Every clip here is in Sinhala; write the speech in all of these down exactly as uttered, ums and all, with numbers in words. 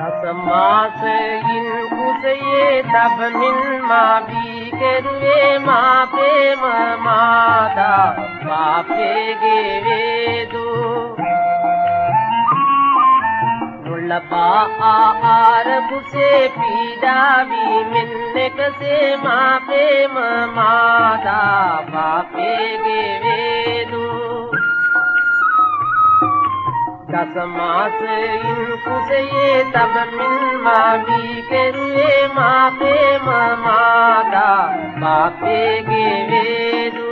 දසමාසයින් කුසයේ තබමින් මා බී කෙරුවේ මා ප්‍රේම මාතා පාපේගේ වේදු නුලපා ආර කුසේ පීඩා වීමෙන් එකසේ මා ප්‍රේම මාතා පාපේගේ වේදු දසමාසයින් කුසයේ තබමින් මා බී කෙරුවේ මා ප්‍රේම මාතා පාපේගේ වේදු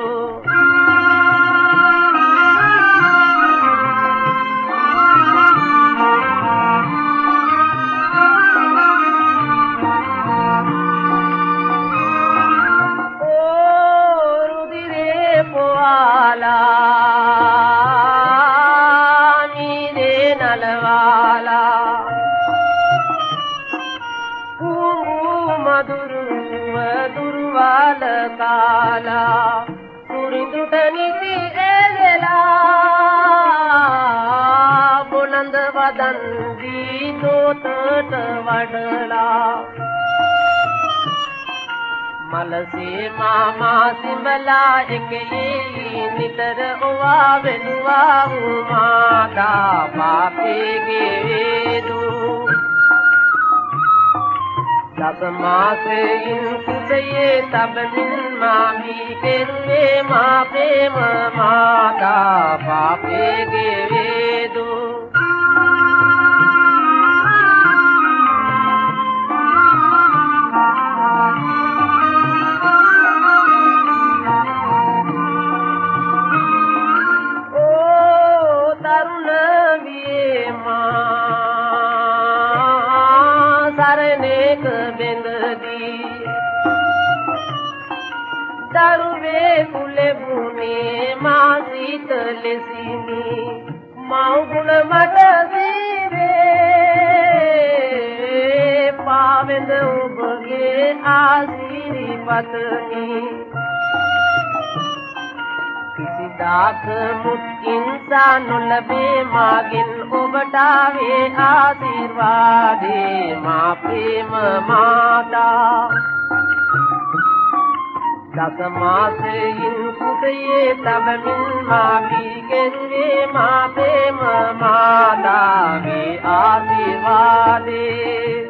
ඕ රුධිරේ පොවාලා दुर्वाल काला सुरिंदुट निधि एलेला बुलंद वदन दी तोतट वडला मलसे मामा सिमला एकये नितर ओवा वेलुवा माता पापेगे वेदु दसमासईन කුසයේ තබමින් මා බී කෙරුවේ මා ප්‍රේම මාතා පාපේගේ වේදු ඕ තරුණ වියේ මා සරණේක බෙන්දදී දරුවේ කුලේ බුනේ මා සීත ලෙසිනි මව්ගුණ මට සීවේ පාවෙඳ ඔබගේ ආශිර්වාදනි කිසිදාක මුත් ඉන්සා නොලබේ මාගෙන් ඔබට ආවේ ආශිර්වාදේ මා ප්‍රේම මාතා දසමාසයින් කුසයේ තබමින් මා බී කෙරුවේ මා ප්‍රේම මාතාගේ ආශිර්වාදේ